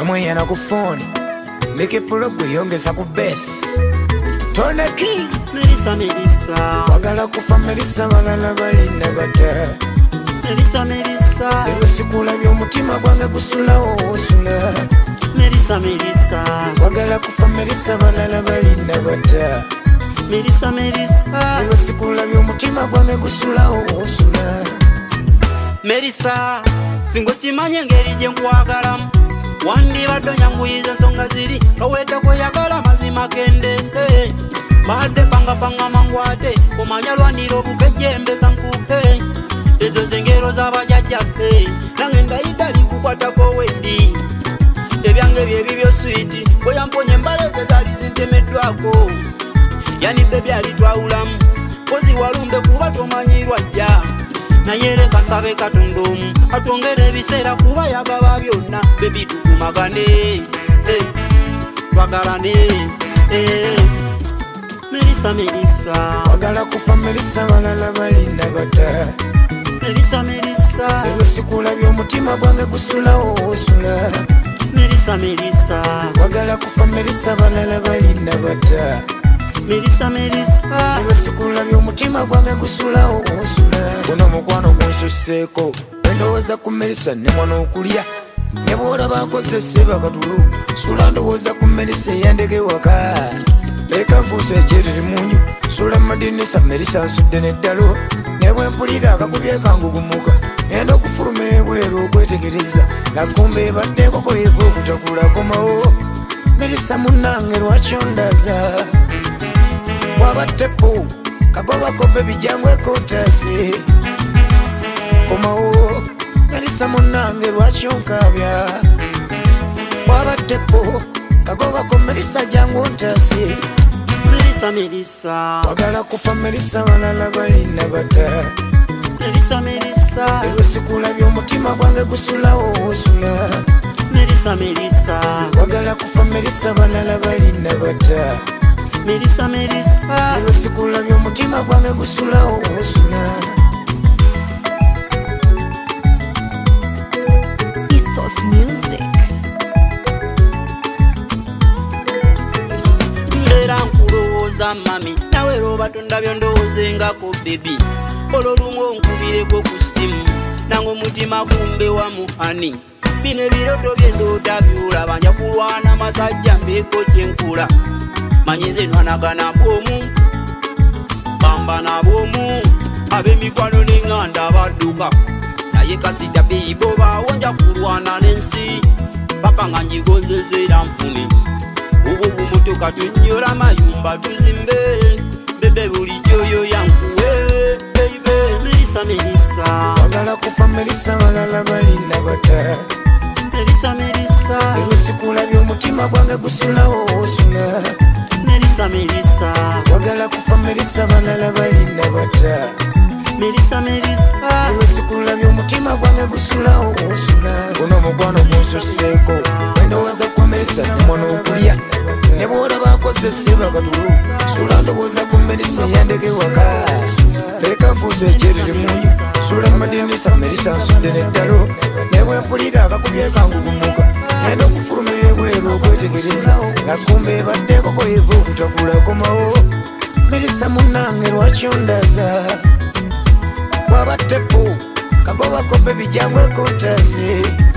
Pamwe yana ku phone Make pulogu yongeza ku bass Tona key Melissa Wagala kufa Melissa balala balina bata Melissa Ewe sikula by'omutima gwange gusulawo osula Melissa Wagala kufa Melissa balala balina bata Melissa Ewe sikula by'omutima gwange gusulawo osula Melissa singo kimanye ngeri gye nkwagalamu wandibadde nyanguyiza ensonga ziri lowetako yagala mazima kendese badde pangapanga mangwate omanya lwanira obukejjembe kankuke ezo zengero z'abajjajjaffe nange ndayita linkukwatako wendi ebyange byebibyo switi bweyamponya embale ze zaali zintemeddwako yanibbe byali twawulamu kozi walumbe kuba tomanyirwa jja naye leka nsabe Katonda omu atwongere ebiseera kuba yagaba byonna bebi tukumagane twagalane Melissa Wagala kufa Melissa balala balina bata Melissa Ewe sikula by'omutima gwange gusulawo osula Melissa Wagala kufa Melissa balala balina bata Melissa Ewe sikula by'omutima gwange gusulawo osula Guno mukwano gunsuseeko endowooza ku Melissa ne mwana okulya ne bw'olaba nkozese bakatulu sula ndowooza ku Melissa eyandeke waka leka nfuuse ekyeriri munyu sula madinisa Melissa nsudde n'eddalo ne bwe mpulira akakubye kangugumuka enda okufuluma ebweru okwetegereza nakumba ebadde enkoko eva okutakula komawo Melissa munnange lwaki ondaza wabattepo kagobako bebi jangu ekontase komawo Melissa munnange lwaki onkabya wabattepo kagobako Melissa jangu ontase Melissa wagala kufa Melissa balala balina bata Melissa ewe sikula by'omutima gwange gusulawo osula Melissa wagala kufa Melissa balala balina bata Melissa ewe sikula by'omutima gwange gusulawo osula Isos Music Mbera nkulowooza mami nawe lwoba tondabyo ndowoozengako bebi olwolumu onkubireko ku ssimu nange omutima gumbe wamu ani bino ebiroto bye ndoota byulaba nja kulwana masajja mbeeko kyenkula manyi nze nwanagana bwomu bamba na bwomu ab'emikwano n'eŋŋanda badduka naye kasita beyibo baawo nja kulwana n'ensi paka nga njigonzezeera nfune obwo bumutoka tunnyola mayumba tuzimbe bebe buli kyoyo yankuwe Melissa wagala kufa Melissa balala balina bata Melissa ewe sikula by'omutima gwange gusulawo osula Melissa wagala kufa Melissa balala balina bata Melissa ewe sikula by'omutima gwange gusulawo osula guno mukwano gunsuseeko endowooza ku Melissa ne mwana okulya ne bw'olaba nkozese bakatulu sula ndowooza ku Melissa eyandeke waka leka nfuuse ekyeriri munyu sula madinisa Melissa nsudde n'eddalo ne bwe mpulira akakubye kangugumuka enda okufuluma ebweru okwetegereza nakumba ebadde enkoko eva okutakula komawo Melissa munnange lwaki ondaza wabattepo kagobako bebi jangu ekontase